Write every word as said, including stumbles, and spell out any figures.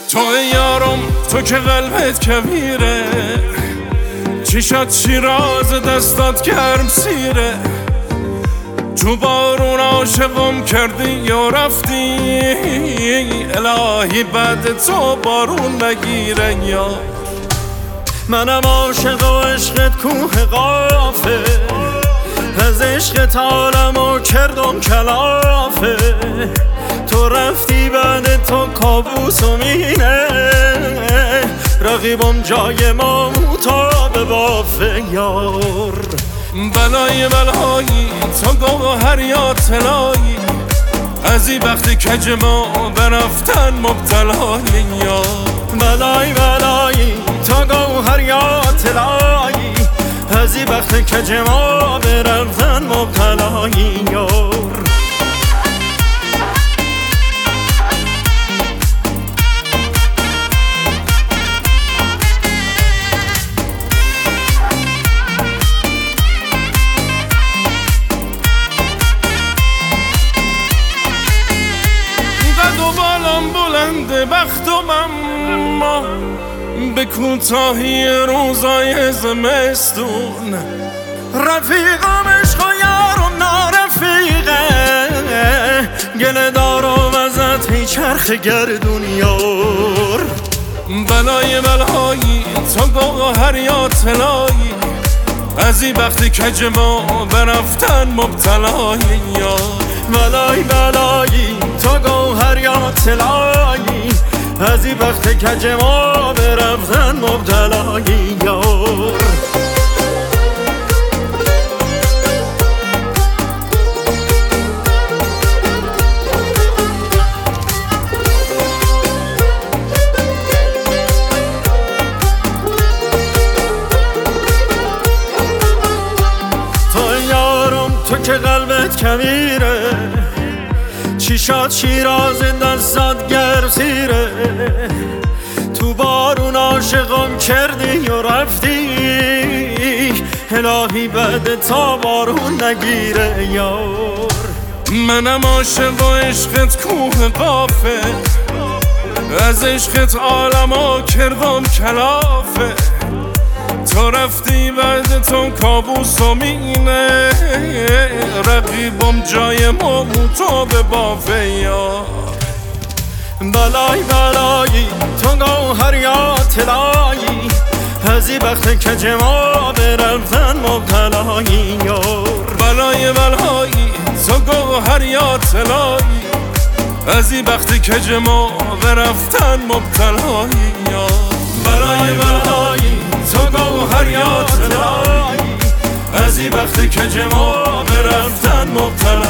تو یارم تو که قلبت کبیره، چشات شیراز دستات گرم سیره. تو بارون عاشقم کردی یا رفتی، الهی بعد تو بارون نگیره. یا منم عاشق و عشقت کوه قافه، از عشقت عالمو کردم کلافه. تو رفتی بعد تو کابوسم اینه، رقیبم جای ما موتا بافه. یار بلای بلایی تو گوهر یا طلایی، از این وقتی کج ما برفتن مبتلایی. یا بلای بلایی تو گوهر یا طلایی، از این وقتی کج ما برفتن مبتلایی. یار بلند بختم اما به کوتاهی روزای زمستون، رفیقم عشق و یارم نارفیقه، گله دارم ازت هی چرخ گردون. یار بلای بلایی تو گوهر یا طلایی، از این وقتی کج ما برفتن مبتلایی. یا بلای بلایی تو گوهر یا طلایی، از این وقت کج ما برفتن مبتلایی. یار تو یارم تو که قلبت کبیره، چشات شیراز دستات گرم سیره. تو بارون عاشقم کردی و رفتی، الهی بعد تا بارون نگیره. یار منم عاشق و عشقت کوه قافه، از عشقت عالمو کردم کلافه. تو رفتی بعد تو کابوسم اینه، رقیبم جای ما موتا به بافه. یا بلای بلایی تو گوهر یا طلایی، از این وقت کج ما برفتن مبتلایی. یار بلای بلایی تو گوهر یا طلایی، از این وقت کج ما برفتن مبتلایی. یا بلای بلایی تو گوهر یا طلایی، از این وقت کج ما برفتن مبتلایی.